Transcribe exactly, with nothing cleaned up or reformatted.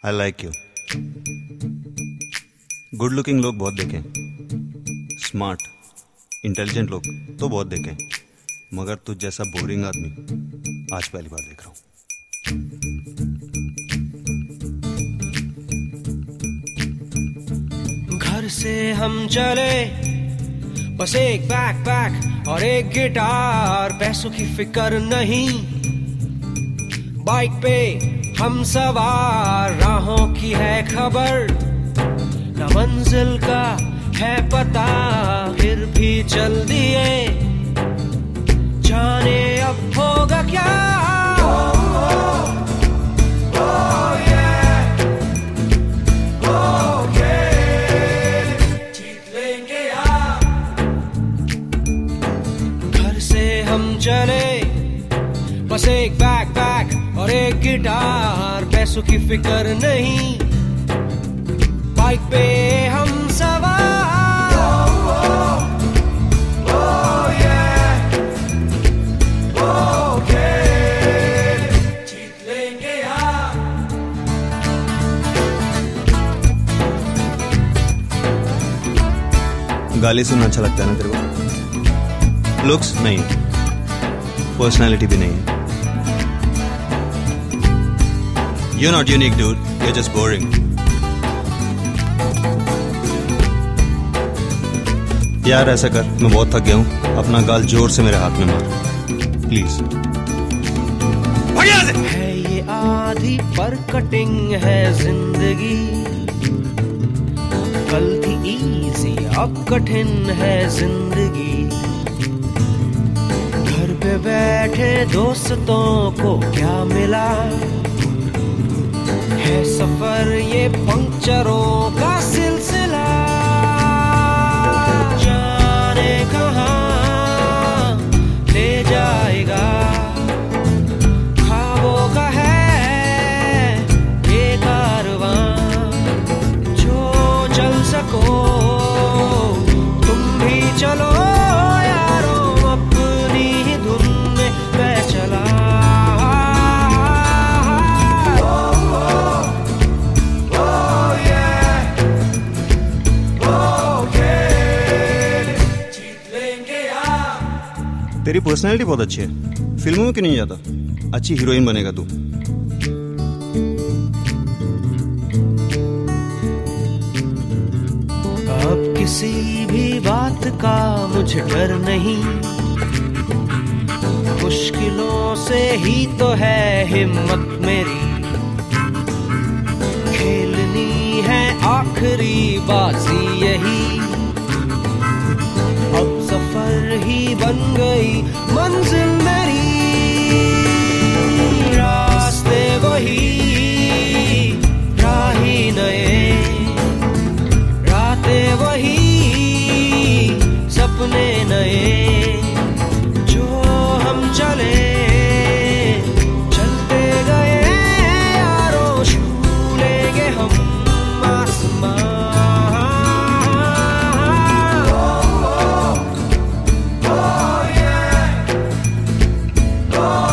I like you. Good looking लोग बहुत देखे, स्मार्ट इंटेलिजेंट लोग तो बहुत देखे, मगर तुझ जैसा बोरिंग आदमी आज पहली बार देख रहा हूं। घर से हम चले बस एक बैकपैक और एक गिटार, पैसों की फिक्र नहीं, बाइक पे हम सवार, राहों की है खबर, न मंजिल का है पता, फिर भी चल दिए, जाने अब होगा क्या। चले बस एक बैकपैक और एक गिटार, पैसों की फिक्र नहीं, बाइक पे हम सवार, oh, oh, yeah. okay. जीत लेंगे यार। गाली सुनना अच्छा लगता है ना तेरे को? लुक्स नहीं, पर्सनालिटी भी नहीं। You're not unique, dude. You're just boring. यार ऐसा कर, मैं बहुत थक गया हूँ, अपना गाल जोर से मेरे हाथ में मार प्लीज। है ये आधी पर कटिंग है जिंदगी, कल थी इजी अब कठिन है जिंदगी, पे बैठे दोस्तों को क्या मिला है सफर ये पंक्चरों का सिलसिला, जाने कहाँ ले जाएगा, ख्वाबों का है ये कारवां, जो चल सको तुम भी चलो तेरी पर्सनैलिटी बहुत अच्छी है, फिल्मों में क्यों नहीं जाता? अच्छी हीरोइन बनेगा तू। अब किसी भी बात का मुझे डर नहीं, मुश्किलों से ही तो है हिम्मत मेरी, खेलनी है आखिरी बाजी यही, अब सफर ही बन गई मंजिल मेरी, रास्ते वही राही नए, रातें वही सपने नए, जो हम चले चलते गए यारों, छू लेंगे हम आसमां। Oh